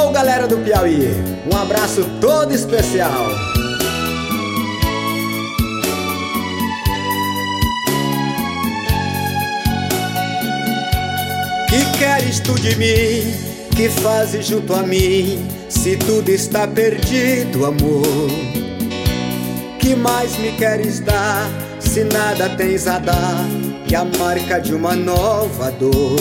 Alô, galera do Piauí, um abraço todo especial. Que queres tu de mim? Que fazes junto a mim? Se tudo está perdido, amor. Que mais me queres dar? Se nada tens a dar, que a marca de uma nova dor.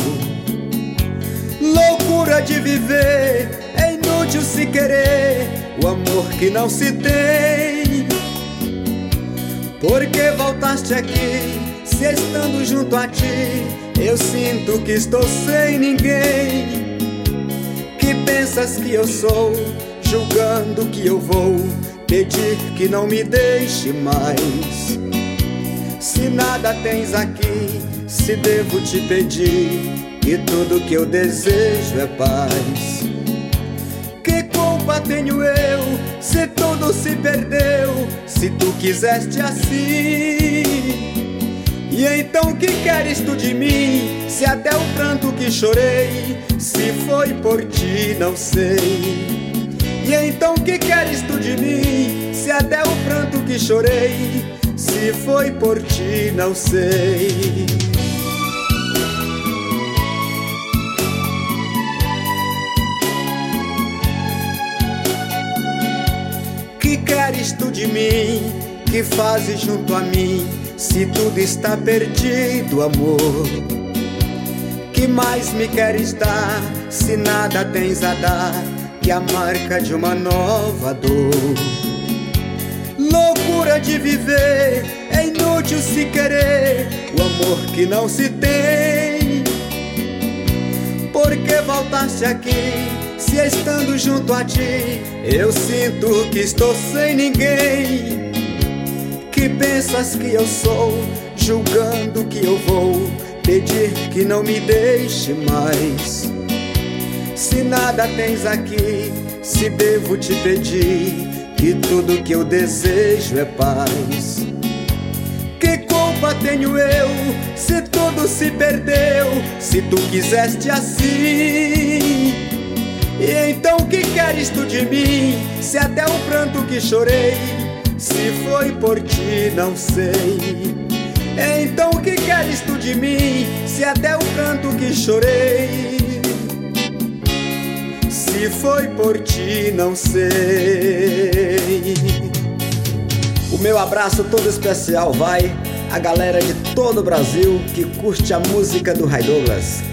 Loucura de viver, é inútil se querer o amor que não se tem. Por que voltaste aqui, se estando junto a ti eu sinto que estou sem ninguém? Que pensas que eu sou, julgando que eu vou pedir que não me deixe mais? Se nada tens aqui, se devo te pedir, e tudo que eu desejo é paz. Que culpa tenho eu, se tudo se perdeu, se tu quiseste assim? E então que queres tu de mim, se até o pranto que chorei, se foi por ti não sei. E então que queres tu de mim, se até o pranto que chorei, se foi por ti não sei. Que queres tu de mim? Que fazes junto a mim? Se tudo está perdido, amor. Que mais me queres dar? Se nada tens a dar, que a marca de uma nova dor. Loucura de viver, é inútil se querer o amor que não se tem. Por que voltaste aqui, se estando junto a ti eu sinto que estou sem ninguém? Que pensas que eu sou, julgando que eu vou pedir que não me deixe mais? Se nada tens aqui, se devo te pedir, que tudo que eu desejo é paz. Que culpa tenho eu, se tudo se perdeu, se tu quiseste assim? E então que queres tu de mim, se até o pranto que chorei, se foi por ti não sei. Então que queres tu de mim, se até o pranto que chorei, se foi por ti não sei. O meu abraço todo especial vai à galera de todo o Brasil que curte a música do Ray Douglas.